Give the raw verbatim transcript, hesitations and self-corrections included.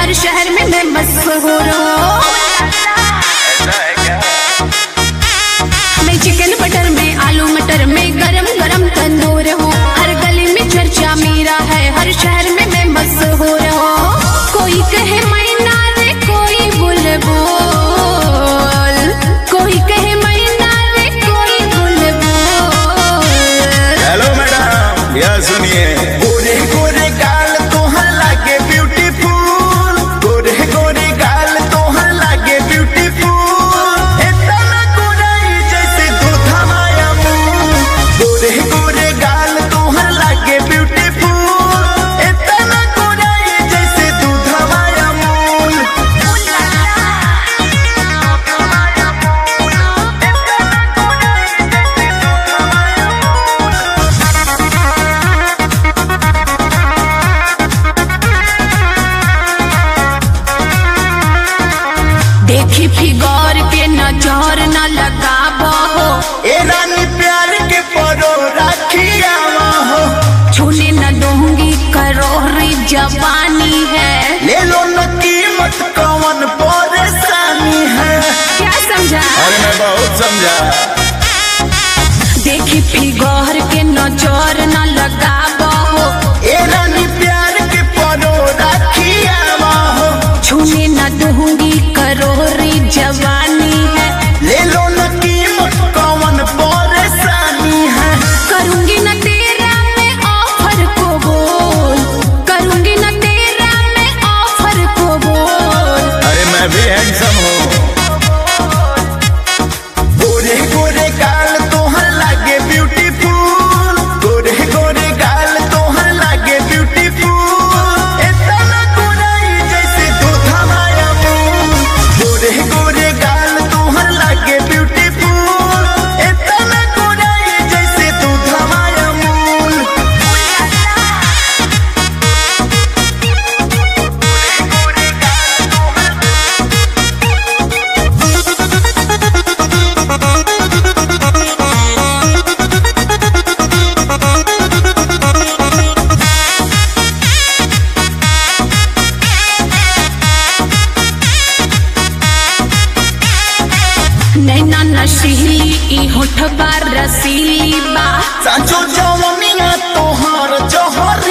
हर शहर में मैं मशहूर हूँ। मैं चिकन बटर में, आलू मटर में, गरम गरम तंदूर हूँ। हर गली में चर्चा मेरा है, हर शहर में मैं मशहूर हूँ। कोई कहे मैना रे, कोई बुलबुल, कोई कहे मैना रे, कोई बुलबुल। हेलो मैडम, यह सुनिए। गोरे गोरे गाल तोहर लागे ब्यूटीफुल, गोरे गोरे गाल तोहर लागे ब्यूटीफुल। इतना गोराई जैसे दूधा माया मुँह, गोरे गोरे गाल तोहर लागे ब्यूटीफुल। इतना गोराई जैसे दूधा माया मुँह। देखी फिगौर के नजर न लगाबो हो, ए रानी प्यार के परो राखिया हो। छूने न दूंगी करोरी जवानी है। ले लो न कीमत कौन परेशानी है। क्या समझा? अरे मैं बहुत समझा। देखी फिगौर के नजर न लगाबो हो, ए रानी प्यार के परो राखिया हो। छूने न दूंगी करोरी जवानी है। ले लो न कीमत कौन परेशानी है। करूंगी न तेरा मैं ऑफर को बोल, करूंगी न तेरा मैं ऑफर को बोल। अरे मैं भी हैंडसम हूँ। गोरे गोरे गाल तोहर लागे ब्यूटीफुल, गोरे गोरे गाल तोहर लागे ब्यूटीफुल। इतना गोराई जैसे दूधा माया मुँह, गोरे गोरे गाल तोहर लागे ब्यूटीफुल। इतना गोराई जैसे दूधा माया मुँह। नैना नशीली ई होठबा रसीली बा। सांचो जवनिया तोहर जहर